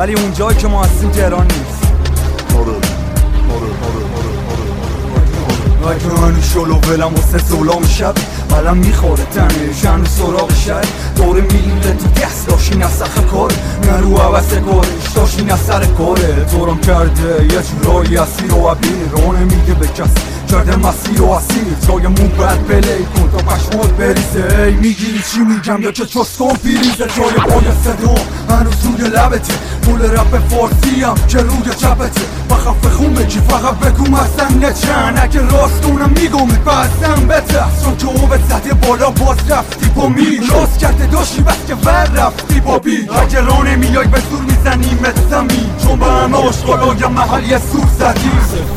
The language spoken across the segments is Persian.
ولی اونجایی که ما هستیم تهران نیست. اگه هنو شلو ولم واسه ظلام شب بلم میخوره تنش هنو سراغ شد دوره میله تو دست داشین از سخه کار نرو عوضه کارش داشین از سر کاره تورم کرده یه جورایی اسیر و عبیر رانه میگه به کس کرده مسیر و اسیر جای مون بد بلی کن تا پشمات بریزه ای میگیری چی میگم یا که چستان پیریزه جای پای صدام هنوز روی لبته پول رپ فارسی هم که روی چپته بخف خون بگی فقط بگو مستن نچن اگه راست اونم میگم بستم بترس چون که او به زده بالا باز رفتی با میر راست کرده داشتی بس که ور رفتی با بیر اگه رانه میای به زور میزنیمت زمین چون به همه آشقالا محل یه سور زدی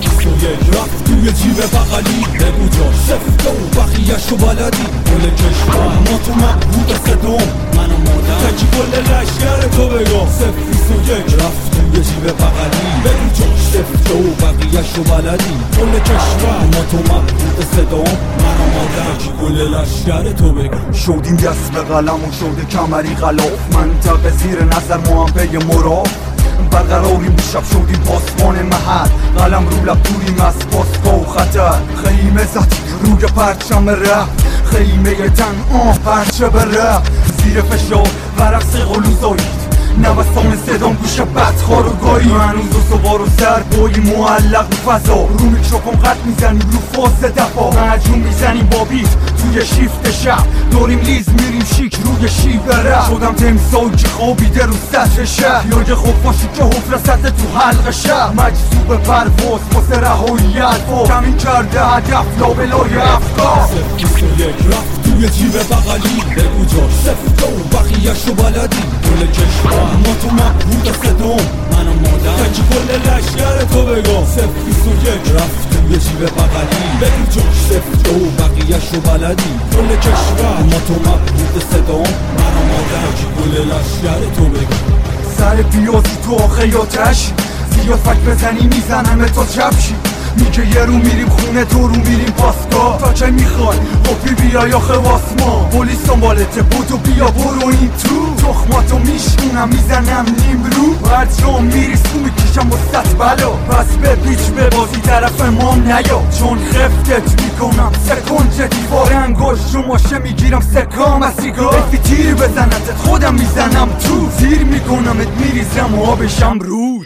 رفت توی جیب بغلی بگو جا شفته و بقیه‌شو بلدی گل کشور ما تو مبهود صدام من و مادر تکی کل لشگر تو بگم 021 رفت توی جیب بغلی بگو جا شفته و بقیه‌شو بلدی گل کشور ما تو مبهود صدام من و مادر تکی کل لشگر تو بگم شدیم دست به قلم و شده کمری غلاف منطقه زیر نظر ما هم پی مراد برقراریم شب شدیم پاسمان محل قلم رو لب دوریم از پاسگاه و خطر خیمه زد روی پرچم ره خیمه تن پرچه به ره زیر فشار ورق سقلو زایید نوستان صدام گوش بدخوار و گایی هنوز و سوار و سر بایی معلق و فضا رو میکروفون قد میزنیم رو فاز دفا مجموع میزنیم با بیت توی شیفت شب داریم لیز میریم شیک روی شیب رفت شدم تمسایی که خوابیده رو سطح شهر یا یه خوب باشی که حفره سطح تو حلق شهر مجذوب پرواز واسه رهایی الفاظ کمین کرده هدف لابلای افکار 021 رفت توی جیب بغلی بگو جا شفته و بقیه‌شو بلدی گل کشور ما تو مبهود صدام من و مادر تکی کل لشگر تو بگم 021 رفت توی جیب بغلی بگو جا شفته و بقیه‌شو بلدی گل کشور ما تو مبهود صدام من و مادر تکی کل لشگر تو بگم سر پیازی تو آخه یا تشی زیاد فک بزنی میزنم تا چپشی میگه یه رو میریم خونه تو رو میریم پاسگاه تا چه میخوای قپی بیا یا خواسما پلیس دنبالته بودو بیا برو این تو تخماتو میشونم میزنم نیم رو هر جا میریسو میکشم با ست بلا پس به بیچ به بازی طرف مام نیا چون خفتت میکنم سکنج دیوار انگشت رو ماشه میگیرم سکام از سیگار افی تیر بزنتت خودم میزنم تو زیر میکنمت میریزم و آبشم رود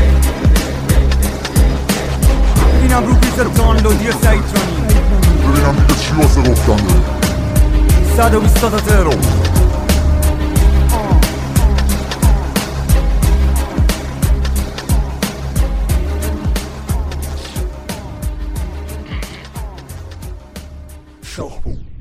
اینم رو بیزر دانلودی سایترانی ببینم دیگه چی واسه گفتن 120 تا ترو شاه بود